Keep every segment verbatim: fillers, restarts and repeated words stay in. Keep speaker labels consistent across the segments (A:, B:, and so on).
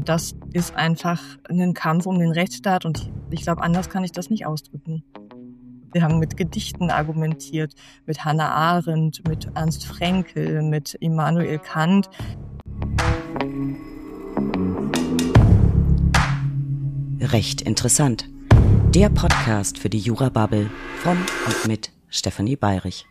A: das ist einfach ein Kampf um den Rechtsstaat und ich glaube, anders kann ich das nicht ausdrücken. Wir haben mit Gedichten argumentiert, mit Hannah Arendt, mit Ernst Fraenkel, mit Immanuel Kant.
B: Recht interessant. Der Podcast für die Jura-Bubble von und mit Stefanie Bayrich.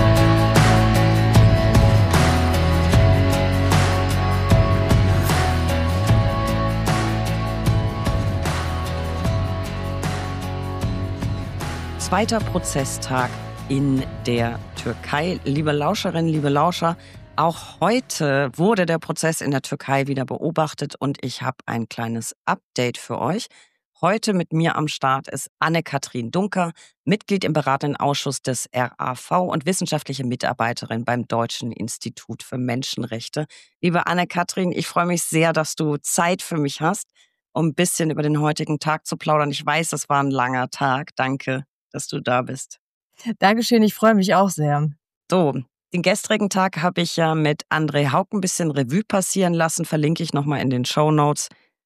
B: Zweiter Prozesstag in der Türkei. Liebe Lauscherinnen, liebe Lauscher, auch heute wurde der Prozess in der Türkei wieder beobachtet und ich habe ein kleines Update für euch. Heute mit mir am Start ist Anne-Kathrin Dunker, Mitglied im beratenden Ausschuss des R A V und wissenschaftliche Mitarbeiterin beim Deutschen Institut für Menschenrechte. Liebe Anne-Kathrin, ich freue mich sehr, dass du Zeit für mich hast, um ein bisschen über den heutigen Tag zu plaudern. Ich weiß, es war ein langer Tag. Danke, dass du da bist.
A: Dankeschön, ich freue mich auch sehr.
B: So, den gestrigen Tag habe ich ja mit André Hauck ein bisschen Revue passieren lassen, verlinke ich nochmal in den Shownotes.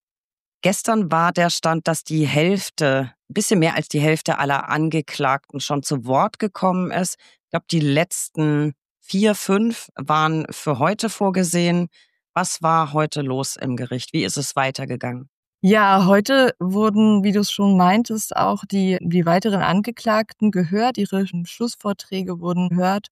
B: Gestern war der Stand, dass die Hälfte, ein bisschen mehr als die Hälfte aller Angeklagten schon zu Wort gekommen ist. Ich glaube, die letzten vier, fünf waren für heute vorgesehen. Was war heute los im Gericht? Wie ist es weitergegangen?
A: Ja, heute wurden, wie du es schon meintest, auch die, die weiteren Angeklagten gehört. Ihre Schlussvorträge wurden gehört.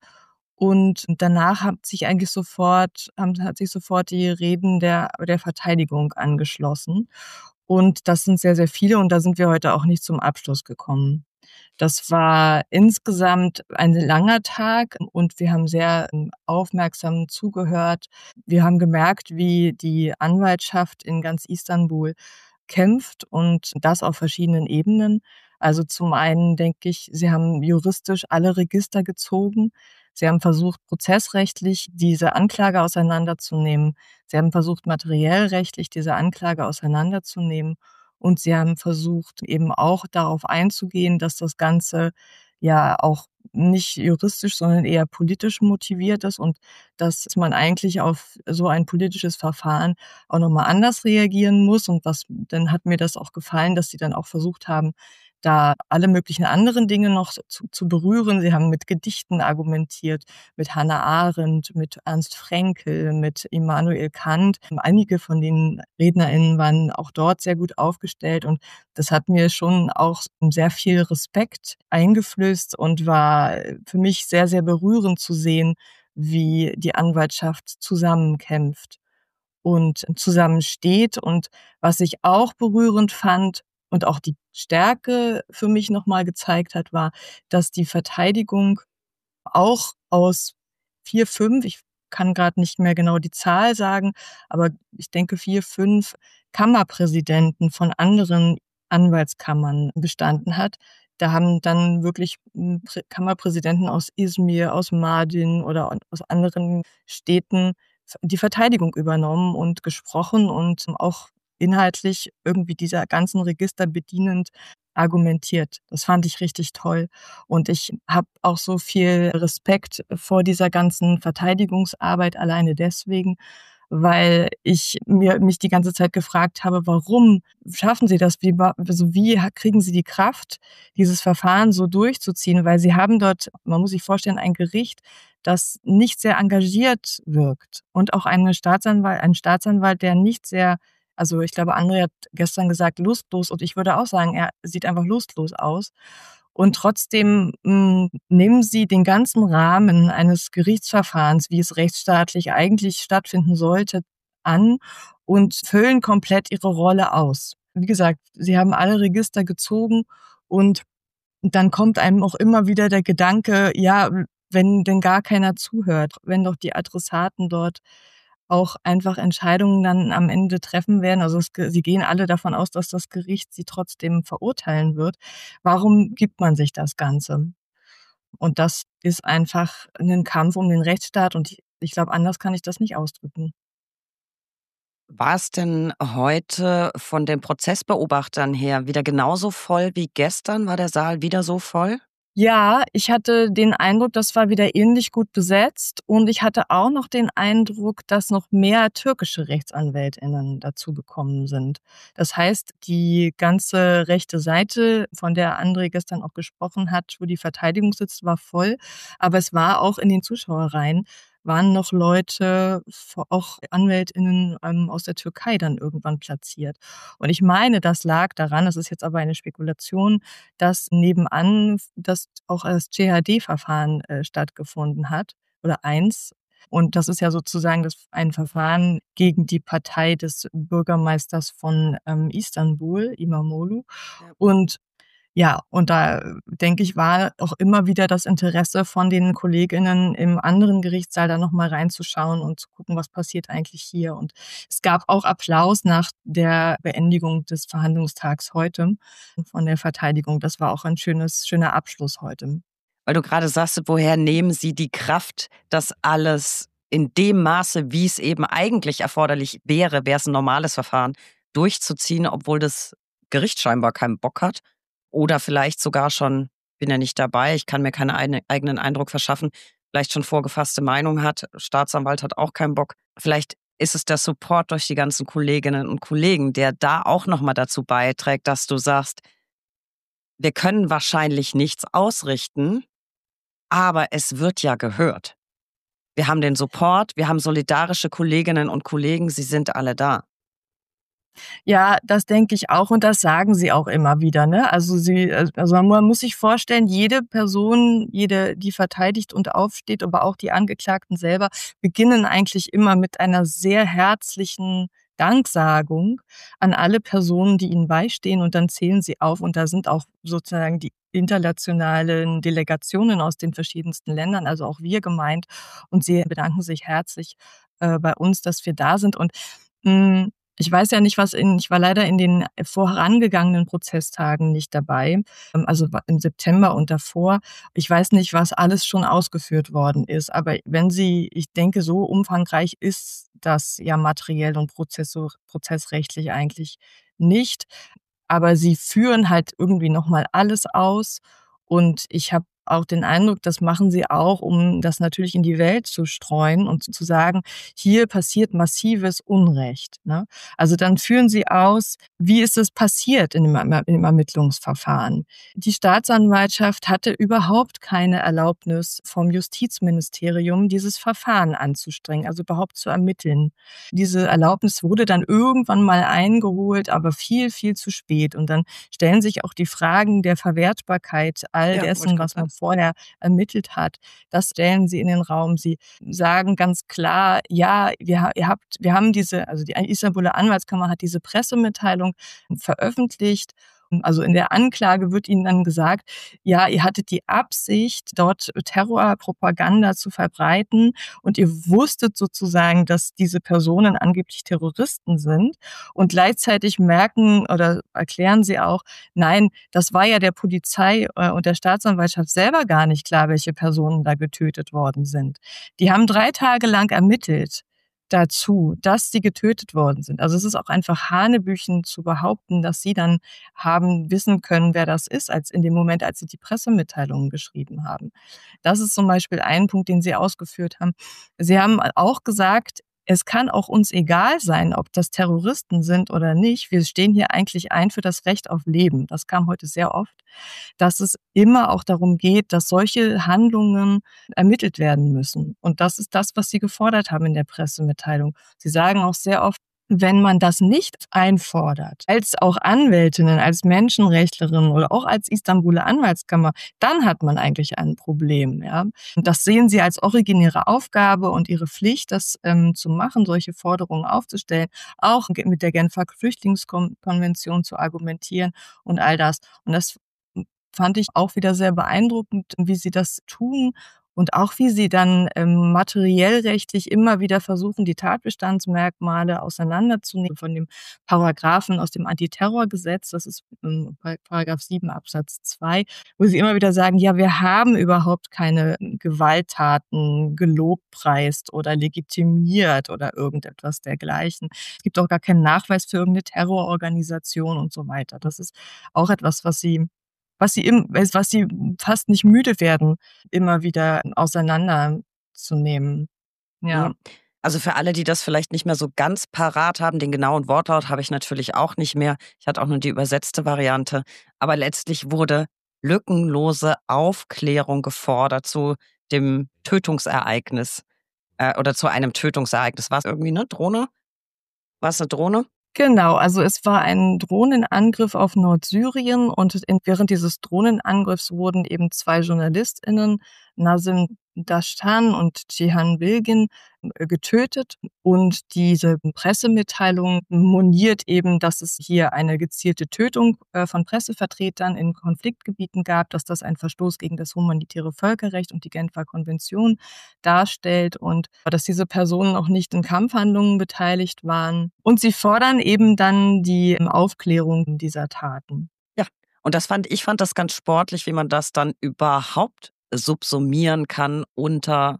A: Und danach hat sich eigentlich sofort, haben, hat sich sofort die Reden der, der Verteidigung angeschlossen. Und das sind sehr, sehr viele und da sind wir heute auch nicht zum Abschluss gekommen. Das war insgesamt ein langer Tag und wir haben sehr aufmerksam zugehört. Wir haben gemerkt, wie die Anwaltschaft in ganz Istanbul kämpft und das auf verschiedenen Ebenen. Also zum einen denke ich, sie haben juristisch alle Register gezogen. Sie haben versucht, prozessrechtlich diese Anklage auseinanderzunehmen. Sie haben versucht, materiell rechtlich diese Anklage auseinanderzunehmen. Und sie haben versucht, eben auch darauf einzugehen, dass das Ganze ja auch nicht juristisch, sondern eher politisch motiviert ist und dass man eigentlich auf so ein politisches Verfahren auch nochmal anders reagieren muss. Und was, dann hat mir das auch gefallen, dass sie dann auch versucht haben, da alle möglichen anderen Dinge noch zu, zu berühren. Sie haben mit Gedichten argumentiert, mit Hannah Arendt, mit Ernst Fraenkel, mit Immanuel Kant. Einige von den RednerInnen waren auch dort sehr gut aufgestellt und das hat mir schon auch sehr viel Respekt eingeflößt und war für mich sehr, sehr berührend zu sehen, wie die Anwaltschaft zusammenkämpft und zusammensteht. Und was ich auch berührend fand und auch die Stärke für mich nochmal gezeigt hat, war, dass die Verteidigung auch aus vier, fünf, ich kann gerade nicht mehr genau die Zahl sagen, aber ich denke vier, fünf Kammerpräsidenten von anderen Anwaltskammern bestanden hat. Da haben dann wirklich Kammerpräsidenten aus Izmir, aus Mardin oder aus anderen Städten die Verteidigung übernommen und gesprochen und auch inhaltlich irgendwie dieser ganzen Register bedienend argumentiert. Das fand ich richtig toll. Und ich habe auch so viel Respekt vor dieser ganzen Verteidigungsarbeit alleine deswegen, weil ich mir mich die ganze Zeit gefragt habe, warum schaffen Sie das? Wie, also wie kriegen Sie die Kraft, dieses Verfahren so durchzuziehen? Weil Sie haben dort, man muss sich vorstellen, ein Gericht, das nicht sehr engagiert wirkt und auch einen Staatsanwalt, einen Staatsanwalt, der nicht sehr, also ich glaube, André hat gestern gesagt, lustlos und ich würde auch sagen, er sieht einfach lustlos aus. Und trotzdem mh, nehmen sie den ganzen Rahmen eines Gerichtsverfahrens, wie es rechtsstaatlich eigentlich stattfinden sollte, an und füllen komplett ihre Rolle aus. Wie gesagt, sie haben alle Register gezogen und dann kommt einem auch immer wieder der Gedanke, ja, wenn denn gar keiner zuhört, wenn doch die Adressaten dort auch einfach Entscheidungen dann am Ende treffen werden. Also es, sie gehen alle davon aus, dass das Gericht sie trotzdem verurteilen wird. Warum gibt man sich das Ganze? Und das ist einfach ein Kampf um den Rechtsstaat und ich, ich glaube, anders kann ich das nicht ausdrücken.
B: War es denn heute von den Prozessbeobachtern her wieder genauso voll wie gestern? War der Saal wieder so voll?
A: Ja, ich hatte den Eindruck, das war wieder ähnlich gut besetzt und ich hatte auch noch den Eindruck, dass noch mehr türkische RechtsanwältInnen dazugekommen sind. Das heißt, die ganze rechte Seite, von der André gestern auch gesprochen hat, wo die Verteidigung sitzt, war voll, aber es war auch in den Zuschauerreihen waren noch Leute, v auch AnwältInnen, ähm, aus der Türkei dann irgendwann platziert. Und ich meine, das lag daran, das ist jetzt aber eine Spekulation, dass nebenan das auch das C H D-Verfahren, äh, stattgefunden hat oder eins. Und das ist ja sozusagen das ein Verfahren gegen die Partei des Bürgermeisters von, ähm, Istanbul, İmamoğlu.
B: Ja.
A: Und ja, und da, äh, denke ich, war auch immer wieder das Interesse von den Kolleginnen im anderen Gerichtssaal, da noch mal reinzuschauen und zu gucken, was passiert eigentlich hier. Und es gab auch Applaus nach der Beendigung des Verhandlungstags heute von der Verteidigung. Das war auch ein schönes schöner Abschluss heute.
B: Weil du gerade sagst, woher nehmen sie die Kraft, das alles in dem Maße, wie es eben eigentlich erforderlich wäre, wäre es ein normales Verfahren, durchzuziehen, obwohl das Gericht scheinbar keinen Bock hat oder vielleicht sogar schon, bin ja nicht dabei, ich kann mir keinen eine eigenen Eindruck verschaffen, vielleicht schon vorgefasste Meinung hat, Staatsanwalt hat auch keinen Bock. Vielleicht ist es der Support durch die ganzen Kolleginnen und Kollegen, der da auch noch mal dazu beiträgt, dass du sagst: „Wir können wahrscheinlich nichts ausrichten, aber es wird ja gehört. Wir haben den Support, wir haben solidarische Kolleginnen und Kollegen, sie sind alle da."
A: Ja, das denke ich auch und das sagen sie auch immer wieder, ne? Also, sie äh, also, man muss sich vorstellen, jede Person, jede, die verteidigt und aufsteht, aber auch die Angeklagten selber, beginnen eigentlich immer mit einer sehr herzlichen Danksagung an alle Personen, die ihnen beistehen und dann zählen sie auf und da sind auch sozusagen die internationalen Delegationen aus den verschiedensten Ländern, also auch wir gemeint und sie bedanken sich herzlich, äh, bei uns, dass wir da sind und, hm, ich weiß ja nicht, was in ich war leider in den vorangegangenen Prozesstagen nicht dabei, ähm, also im September und davor. Ich weiß nicht, was alles schon ausgeführt worden ist, aber wenn Sie ich denke, so umfangreich ist das ja materiell und prozessor prozessrechtlich eigentlich nicht. Aber sie führen halt irgendwie noch mal alles aus und ich habe auch den Eindruck, das machen sie auch, um das natürlich in die Welt zu streuen und zu sagen: „Hier passiert massives Unrecht", ne? Also, dann führen sie aus, wie ist es passiert in dem Erm im Ermittlungsverfahren. Die Staatsanwaltschaft hatte überhaupt keine Erlaubnis vom Justizministerium, dieses Verfahren anzustrengen, also überhaupt zu ermitteln. Diese Erlaubnis wurde dann irgendwann mal eingeholt, aber viel, viel zu spät. Und dann stellen sich auch die Fragen der Verwertbarkeit all
B: Ja, wollte ich
A: dessen,
B: grad
A: was man
B: sagen.
A: vorher ermittelt hat. Das stellen sie in den Raum. Sie sagen ganz klar: „Ja, wir ha ihr habt wir haben diese" also die Istanbuler Anwaltskammer hat diese Pressemitteilung veröffentlicht. Also in der Anklage wird ihnen dann gesagt: „Ja, ihr hattet die Absicht, dort Terrorpropaganda zu verbreiten und ihr wusstet sozusagen, dass diese Personen angeblich Terroristen sind." Und gleichzeitig merken oder erklären sie auch: „Nein, das war ja der Polizei, äh, und der Staatsanwaltschaft selber gar nicht klar, welche Personen da getötet worden sind. Die haben drei Tage lang ermittelt dazu, dass sie getötet worden sind." Also, es ist auch einfach hanebüchen zu behaupten, dass sie dann haben wissen können, wer das ist, als in dem Moment, als sie die Pressemitteilungen geschrieben haben. Das ist zum Beispiel ein Punkt, den sie ausgeführt haben. Sie haben auch gesagt: „Es kann auch uns egal sein, ob das Terroristen sind oder nicht. Wir stehen hier eigentlich ein für das Recht auf Leben." Das kam heute sehr oft, dass es immer auch darum geht, dass solche Handlungen ermittelt werden müssen. Und das ist das, was sie gefordert haben in der Pressemitteilung. Sie sagen auch sehr oft: „Wenn man das nicht einfordert, als auch Anwältinnen, als Menschenrechtlerin oder auch als Istanbuler Anwaltskammer, dann hat man eigentlich ein Problem", ja? Und das sehen sie als originäre Aufgabe und ihre Pflicht, das, ähm, zu machen, solche Forderungen aufzustellen, auch ge mit der Genfer Flüchtlingskon Konvention zu argumentieren und all das. Und das fand ich auch wieder sehr beeindruckend, wie sie das tun und auch wie sie dann, ähm, materiell rechtlich immer wieder versuchen, die Tatbestandsmerkmale auseinanderzunehmen von dem Paragraphen aus dem Antiterrorgesetz. Das ist, ähm, Par Paragraph sieben Absatz zwei, wo sie immer wieder sagen: „Ja, wir haben überhaupt keine Gewalttaten gelobpreist oder legitimiert oder irgendetwas dergleichen. Es gibt auch gar keinen Nachweis für irgend 'ne Terrororganisation" und so weiter. Das ist auch etwas, was sie was sie im was sie fast nicht müde werden, immer wieder auseinanderzunehmen. Ja.
B: Mhm. Also für alle, die das vielleicht nicht mehr so ganz parat haben, den genauen Wortlaut habe ich natürlich auch nicht mehr. Ich hatte auch nur die übersetzte Variante. Aber letztlich wurde lückenlose Aufklärung gefordert zu dem Tötungsereignis äh, oder zu einem Tötungsereignis. War es irgendwie eine Drohne? War es eine Drohne?
A: Genau, also es war ein Drohnenangriff auf Nordsyrien und in während dieses Drohnenangriffs wurden eben zwei JournalistInnen, Nazim Dashtan und Cihan Bilgin, äh, getötet. Und diese Pressemitteilung moniert eben, dass es hier eine gezielte Tötung äh, von Pressevertretern in Konfliktgebieten gab, dass das ein Verstoß gegen das humanitäre Völkerrecht und die Genfer Konvention darstellt und dass diese Personen auch nicht in Kampfhandlungen beteiligt waren. Und sie fordern eben dann die Aufklärung dieser Taten.
B: Ja. Und das fand ich fand das ganz sportlich, wie man das dann überhaupt subsumieren kann unter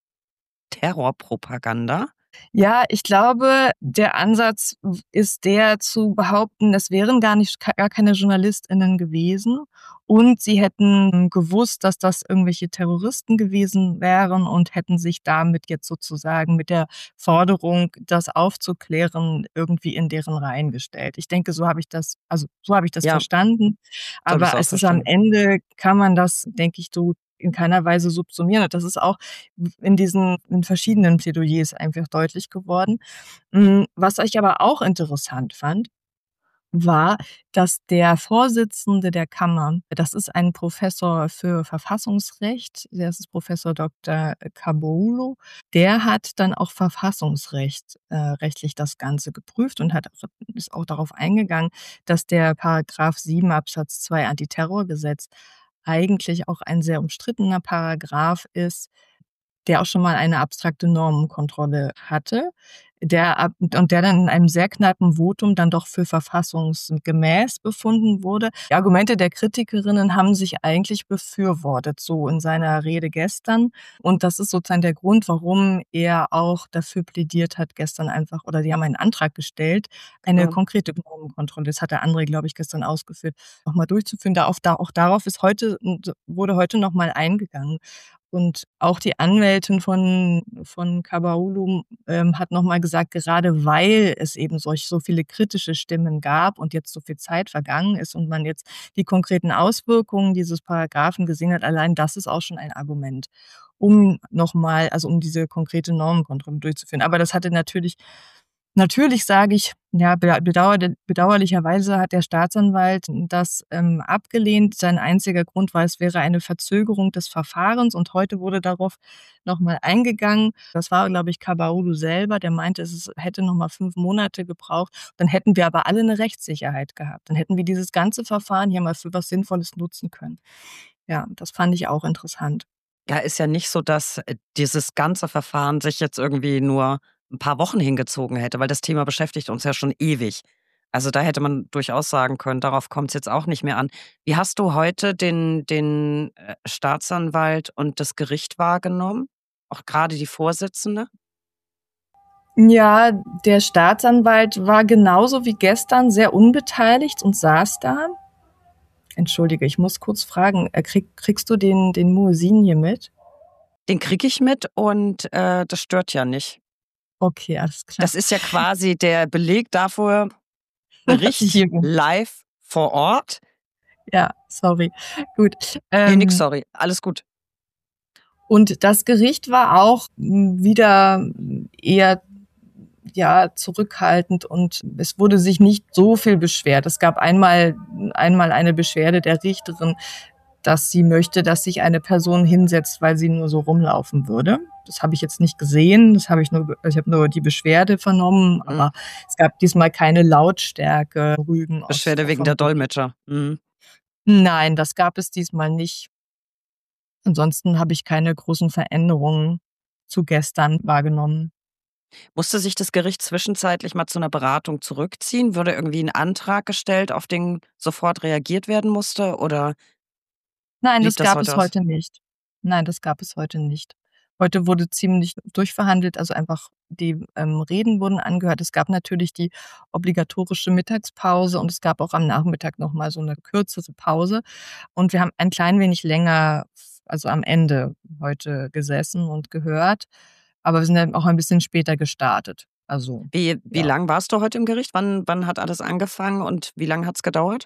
B: Terrorpropaganda.
A: Ja, ich glaube, der Ansatz ist der zu behaupten, es wären gar nicht gar keine JournalistInnen gewesen und sie hätten gewusst, dass das irgendwelche Terroristen gewesen wären und hätten sich damit jetzt sozusagen mit der Forderung, das aufzuklären, irgendwie in deren Reihen gestellt. Ich denke, so habe ich das also, so habe ich das
B: Ja,
A: verstanden.
B: so habe ich's
A: Aber
B: auch
A: es ist am
B: verstanden.
A: Ende kann man das, denke ich, so in keiner Weise subsumieren. Und das ist auch in diesen in verschiedenen Plädoyers einfach deutlich geworden. Hm, was ich aber auch interessant fand, war, dass der Vorsitzende der Kammer, das ist ein Professor für Verfassungsrecht, der ist Professor Doktor Kaboulu, der hat dann auch Verfassungsrecht äh, rechtlich das Ganze geprüft und hat auch ist auch darauf eingegangen, dass der Paragraph sieben Absatz zwei Antiterrorgesetz eigentlich auch ein sehr umstrittener Paragraph ist, der auch schon mal eine abstrakte Normenkontrolle hatte, der ab und der dann in einem sehr knappen Votum dann doch für verfassungsgemäß befunden wurde. Die Argumente der Kritikerinnen haben sich eigentlich befürwortet, so in seiner Rede gestern. Und das ist sozusagen der Grund, warum er auch dafür plädiert hat, gestern einfach oder die haben einen Antrag gestellt, eine
B: Genau.
A: konkrete Normenkontrolle, das hat der André, glaube ich, gestern ausgeführt, noch mal durchzuführen. Da auf da auch darauf ist heute wurde heute noch mal eingegangen. Und auch die Anwältin von von Kabaulu, ähm, hat noch mal gesagt, gerade weil es eben solch so viele kritische Stimmen gab und jetzt so viel Zeit vergangen ist und man jetzt die konkreten Auswirkungen dieses Paragraphen gesehen hat, allein das ist auch schon ein Argument, um noch mal also, um diese konkrete Normenkontrolle durchzuführen. Aber das hatte natürlich Natürlich sage ich, ja, beda bedauer bedauerlicherweise hat der Staatsanwalt das, ähm, abgelehnt. Sein einziger Grund war, es wäre eine Verzögerung des Verfahrens und heute wurde darauf noch mal eingegangen. Das war, glaube ich, Kabaulu selber, der meinte, es ist hätte noch mal fünf Monate gebraucht. Dann hätten wir aber alle 'ne Rechtssicherheit gehabt. Dann hätten wir dieses ganze Verfahren hier mal für was Sinnvolles nutzen können. Ja, das fand ich auch interessant.
B: Ja, ist ja nicht so, dass, äh, dieses ganze Verfahren sich jetzt irgendwie nur ein paar Wochen hingezogen hätte, weil das Thema beschäftigt uns ja schon ewig. Also, da hätte man durchaus sagen können, darauf kommt es jetzt auch nicht mehr an. Wie hast du heute den den, äh, Staatsanwalt und das Gericht wahrgenommen? Auch gerade die Vorsitzende?
A: Ja, der Staatsanwalt war genauso wie gestern sehr unbeteiligt und saß da. Entschuldige, ich muss kurz fragen, äh, krieg kriegst du den den Muezzin hier mit?
B: Den kriege ich mit und, äh, das stört ja nicht.
A: Okay, alles klar.
B: Das ist ja quasi der Beleg dafür,
A: Dass ich
B: Bericht
A: hier bin.
B: live vor Ort.
A: Ja, sorry. Gut.
B: Ne, nix,
A: Ähm,
B: sorry, alles gut.
A: und das Gericht war auch, hm, wieder eher, ja, zurückhaltend und es wurde sich nicht so viel beschwert. Es gab einmal einmal eine Beschwerde der Richterin, dass sie möchte, dass sich eine Person hinsetzt, weil sie nur so rumlaufen würde. Das habe ich jetzt nicht gesehen, das habe ich nur ich habe nur die Beschwerde vernommen,
B: Mhm.
A: aber es gab diesmal keine Lautstärke-Rügen aus
B: Beschwerde wegen
A: vom
B: der
A: Gericht.
B: Dolmetscher. Mhm.
A: Nein, das gab es diesmal nicht. Ansonsten habe ich keine großen Veränderungen zu gestern wahrgenommen.
B: Musste sich das Gericht zwischenzeitlich mal zu einer Beratung zurückziehen? Wurde irgendwie ein Antrag gestellt, auf den sofort reagiert werden musste oder
A: Nein,
B: blieb
A: das
B: das
A: gab
B: heute
A: es
B: aus?
A: heute nicht. Nein, das gab es heute nicht. Heute wurde ziemlich durchverhandelt, also einfach die ähm, Reden wurden angehört. Es gab natürlich die obligatorische Mittagspause und es gab auch am Nachmittag noch mal so eine kürzere Pause. Und wir haben ein klein wenig länger, also am Ende heute gesessen und gehört, aber wir sind dann auch ein bisschen später gestartet. Also,
B: Wie wie
A: ja.
B: lang warst du heute im Gericht? Wann wann hat alles angefangen und wie lang hat's gedauert?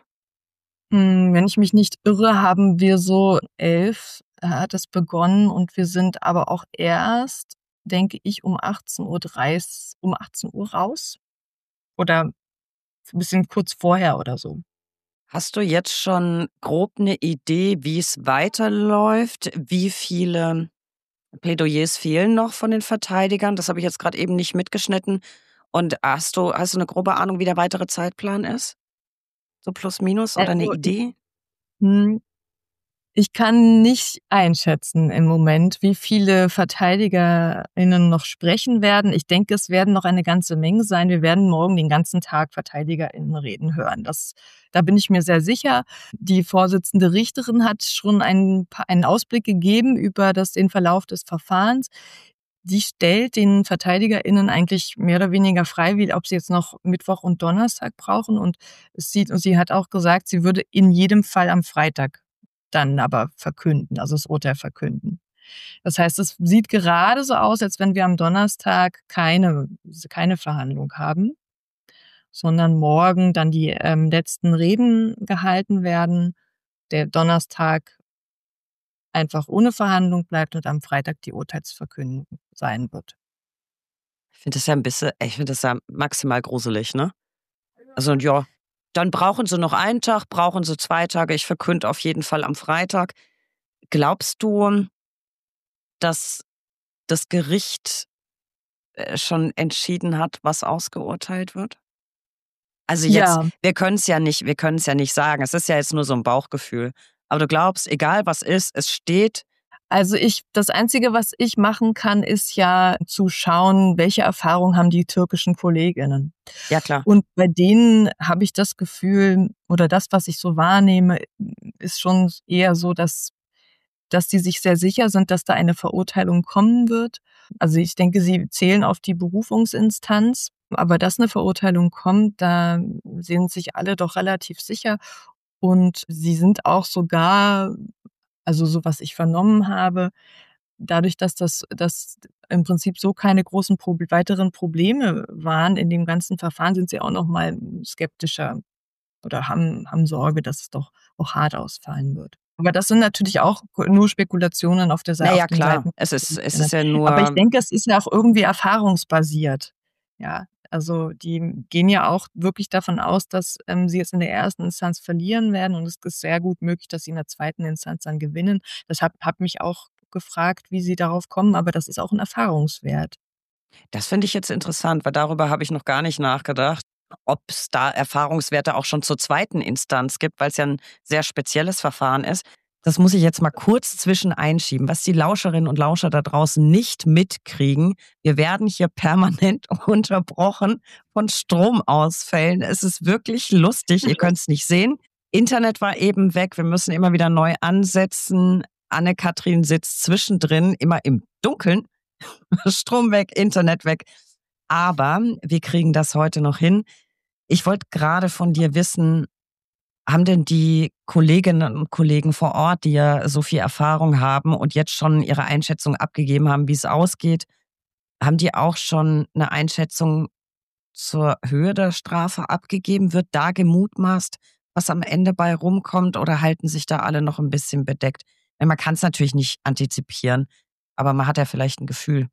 A: Hm, wenn ich mich nicht irre, haben wir so elf äh, hat es begonnen und wir sind aber auch erst, denke ich, um achtzehn Uhr dreißig um achtzehn Uhr raus oder 'n bisschen kurz vorher oder so.
B: Hast du jetzt schon grob eine Idee, wie es weiterläuft? Wie viele Plädoyers fehlen noch von den Verteidigern? Das habe ich jetzt gerade eben nicht mitgeschnitten. Und hast du hast du 'ne grobe Ahnung, wie der weitere Zeitplan ist? So plus minus oder eine
A: Also, ich
B: Idee?
A: hm Ich kann nicht einschätzen im Moment, wie viele VerteidigerInnen noch sprechen werden. Ich denke, es werden noch eine ganze Menge sein. Wir werden morgen den ganzen Tag VerteidigerInnen reden hören. Das Da bin ich mir sehr sicher. Die Vorsitzende Richterin hat schon ein pa einen Ausblick gegeben über das den Verlauf des Verfahrens. Die stellt den VerteidigerInnen eigentlich mehr oder weniger frei, wie ob sie jetzt noch Mittwoch und Donnerstag brauchen. Und es sieht und sie hat auch gesagt, sie würde in jedem Fall am Freitag dann aber verkünden, also das Urteil verkünden. Das heißt, es sieht gerade so aus, als wenn wir am Donnerstag keine keine Verhandlung haben, sondern morgen dann die, ähm, letzten Reden gehalten werden, der Donnerstag einfach ohne Verhandlung bleibt und am Freitag die Urteilsverkündung sein wird.
B: Ich finde das ja ein bisschen ich finde das ja maximal gruselig, ne? Also, und ja, dann brauchen sie noch einen Tag, brauchen sie zwei Tage. Ich verkünde auf jeden Fall am Freitag. Glaubst du, dass das Gericht, äh, schon entschieden hat, was ausgeurteilt wird? Also, jetzt
A: Ja.
B: wir können's ja nicht wir können's ja nicht sagen. Es ist ja jetzt nur so 'n Bauchgefühl. Aber du glaubst, egal was ist, es steht.
A: Also ich das Einzige, was ich machen kann, ist ja zu schauen, welche Erfahrung haben die türkischen Kolleginnen.
B: Ja, klar.
A: Und bei denen habe ich das Gefühl oder das, was ich so wahrnehme, ist schon eher so, dass dass die sich sehr sicher sind, dass da eine Verurteilung kommen wird. Also, ich denke, sie zählen auf die Berufungsinstanz, aber dass 'ne Verurteilung kommt, da sind sich alle doch relativ sicher. Und sie sind auch sogar, also so was ich vernommen habe, dadurch, dass das dass im Prinzip so keine großen Prob weiteren Probleme waren in dem ganzen Verfahren, sind sie auch noch mal skeptischer oder haben haben Sorge, dass es doch auch hart ausfallen wird. Aber das sind natürlich auch nur Spekulationen auf der
B: Na
A: Sei auf
B: ja,
A: den
B: klar.
A: Seiten.
B: Es ist es ist ja
A: Aber ich
B: nur
A: denke, es ist ja auch irgendwie erfahrungsbasiert. Ja, also die gehen ja auch wirklich davon aus, dass, ähm, sie jetzt in der ersten Instanz verlieren werden und es ist sehr gut möglich, dass sie in der zweiten Instanz dann gewinnen. Das habe habe mich auch gefragt, wie sie darauf kommen, aber das ist auch 'n Erfahrungswert.
B: das finde ich jetzt interessant, weil darüber habe ich noch gar nicht nachgedacht, ob's da Erfahrungswerte auch schon zur zweiten Instanz gibt, weil's ja 'n sehr spezielles Verfahren ist. Das muss ich jetzt mal kurz zwischen einschieben, was die Lauscherinnen und Lauscher da draußen nicht mitkriegen. Wir werden hier permanent unterbrochen von Stromausfällen. Es ist wirklich lustig, ihr könnt's nicht sehen. Internet war eben weg, wir müssen immer wieder neu ansetzen. Anne-Katrin sitzt zwischendrin, immer im Dunkeln. Strom weg, Internet weg. Aber wir kriegen das heute noch hin. Ich wollte gerade von dir wissen, haben denn die Kolleginnen und Kollegen vor Ort, die ja so viel Erfahrung haben und jetzt schon ihre Einschätzung abgegeben haben, wie es ausgeht, haben die auch schon eine Einschätzung zur Höhe der Strafe abgegeben? Wird da gemutmaßt, was am Ende bei rumkommt, oder halten sich da alle noch ein bisschen bedeckt? Weil man kann es natürlich nicht antizipieren, aber man hat ja vielleicht ein Gefühl.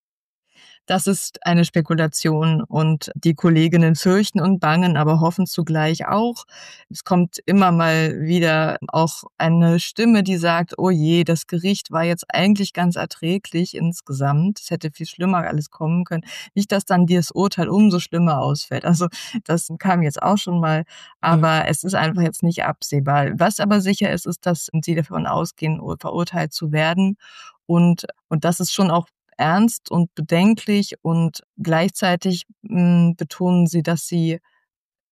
A: Das ist eine Spekulation und die Kolleginnen fürchten und bangen, aber hoffen zugleich auch. Es kommt immer mal wieder auch eine Stimme, die sagt: „Oh je, das Gericht war jetzt eigentlich ganz erträglich insgesamt. Es hätte viel schlimmer alles kommen können." Nicht, dass dann das Urteil umso schlimmer ausfällt. Also, das kam jetzt auch schon mal,
B: Mhm.
A: aber es ist einfach jetzt nicht absehbar. Was aber sicher ist, ist, dass sie davon ausgehen, verurteilt zu werden und und das ist schon auch ernst und bedenklich und gleichzeitig, hm, betonen sie, dass sie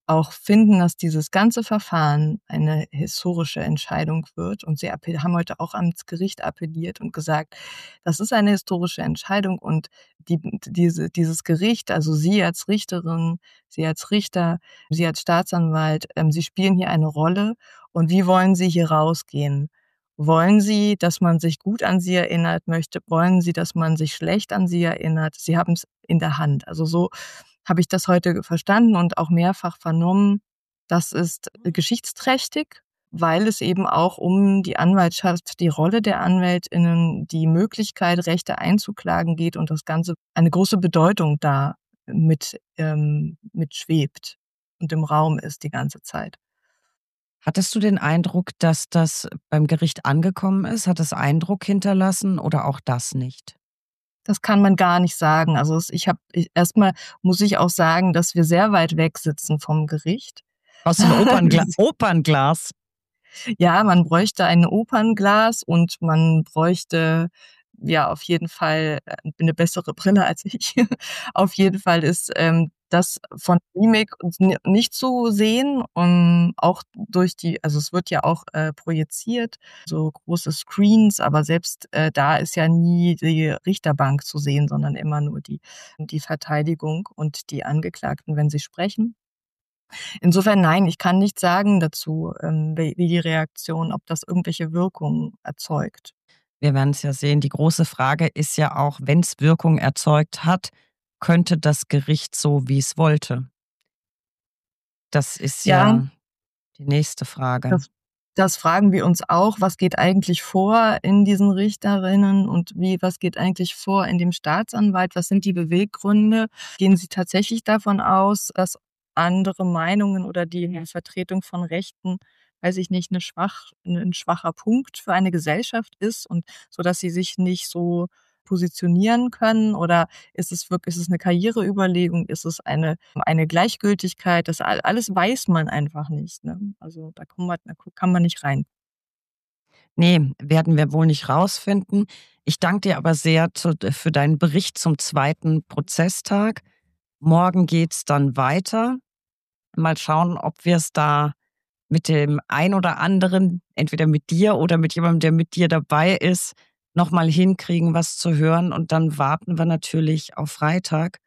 A: auch finden, dass dieses ganze Verfahren eine historische Entscheidung wird. Und sie haben heute auch ans Gericht appelliert und gesagt, das ist eine historische Entscheidung und die, diese, dieses Gericht, also Sie als Richterin, Sie als Richter, Sie als Staatsanwalt, ähm, Sie spielen hier eine Rolle. Und wie wollen Sie hier rausgehen? Wollen Sie, dass man sich gut an Sie erinnert möchte? Wollen Sie, dass man sich schlecht an Sie erinnert? Sie haben es in der Hand. Also so habe ich das heute verstanden und auch mehrfach vernommen. Das ist geschichtsträchtig, weil es eben auch um die Anwaltschaft, die Rolle der AnwältInnen, die Möglichkeit, Rechte einzuklagen geht und das Ganze eine große Bedeutung da mit, ähm, mitschwebt und im Raum ist die ganze Zeit.
B: Hattest du den Eindruck, dass das beim Gericht angekommen ist? Hat es Eindruck hinterlassen oder auch das nicht?
A: Das kann man gar nicht sagen. Also es ich habe erstmal muss ich auch sagen, dass wir sehr weit weg sitzen vom Gericht.
B: Brauchst du 'n Operngla Opernglas?
A: Ja, man bräuchte ein Opernglas und man bräuchte, ja, auf jeden Fall, äh, 'ne bessere Brille als ich. Auf jeden Fall ist, ähm, das von Mimik n nicht zu sehen und auch durch die also, es wird ja auch, äh, projiziert, so große Screens, aber selbst, äh, da ist ja nie die Richterbank zu sehen, sondern immer nur die die Verteidigung und die Angeklagten, wenn sie sprechen. Insofern nein, ich kann nichts sagen dazu, ähm, wie wie die Reaktion ob das irgendwelche Wirkung erzeugt.
B: Wir werden's ja sehen. Die große Frage ist ja auch, wenn's Wirkung erzeugt hat, könnte das Gericht so, wie's wollte? Das ist
A: Ja.
B: ja die nächste Frage.
A: Das das fragen wir uns auch. Was geht eigentlich vor in diesen Richterinnen und wie was geht eigentlich vor in dem Staatsanwalt? Was sind die Beweggründe? Gehen sie tatsächlich davon aus, dass andere Meinungen oder die Vertretung von Rechten, weiß ich nicht, 'ne schwach 'n schwacher Punkt für eine Gesellschaft ist und sodass sie sich nicht so positionieren können? Oder ist es wirk ist es 'ne Karriereüberlegung? Ist es eine eine Gleichgültigkeit? Das all alles weiß man einfach nicht, ne? Also, da kommt man da kann man nicht rein.
B: Ne, werden wir wohl nicht rausfinden. Ich danke dir aber sehr zu für deinen Bericht zum zweiten Prozesstag. Morgen geht's dann weiter. Mal schauen, ob wir's da mit dem ein oder anderen, entweder mit dir oder mit jemandem, der mit dir dabei ist, noch mal hinkriegen, was zu hören. Und dann warten wir natürlich auf Freitag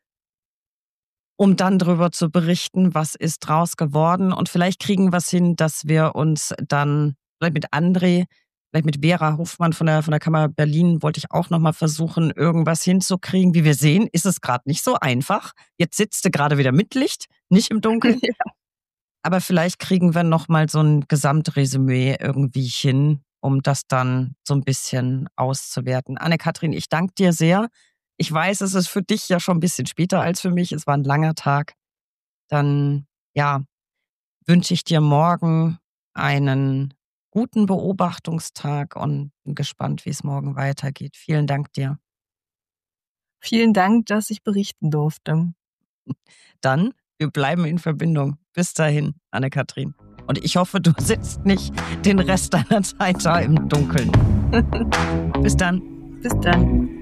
B: um dann drüber zu berichten, was ist draus geworden. Und vielleicht kriegen wir's hin, dass wir uns dann vielleicht mit André, vielleicht mit Vera Hofmann von der von der Kammer Berlin wollte ich auch noch mal versuchen, irgendwas hinzukriegen. Wie wir sehen, ist es grad nicht so einfach. Jetzt sitzt du grade wieder mit Licht, nicht im Dunkeln.
A: Ja.
B: Aber vielleicht kriegen wir noch mal so 'n Gesamtresümee irgendwie hin, um das dann so 'n bisschen auszuwerten. Anne-Kathrin, ich danke dir sehr. Ich weiß, es ist für dich ja schon 'n bisschen später als für mich. Es war 'n langer Tag. Dann, ja, wünsche ich dir morgen einen guten Beobachtungstag und bin gespannt, wie's morgen weitergeht. Vielen Dank dir.
A: Vielen Dank, dass ich berichten durfte.
B: Dann, wir bleiben in Verbindung. Bis dahin, Anne-Kathrin. Und ich hoffe, du sitzt nicht den Rest deiner Zeit da im Dunkeln. Bis dann.
A: Bis dann.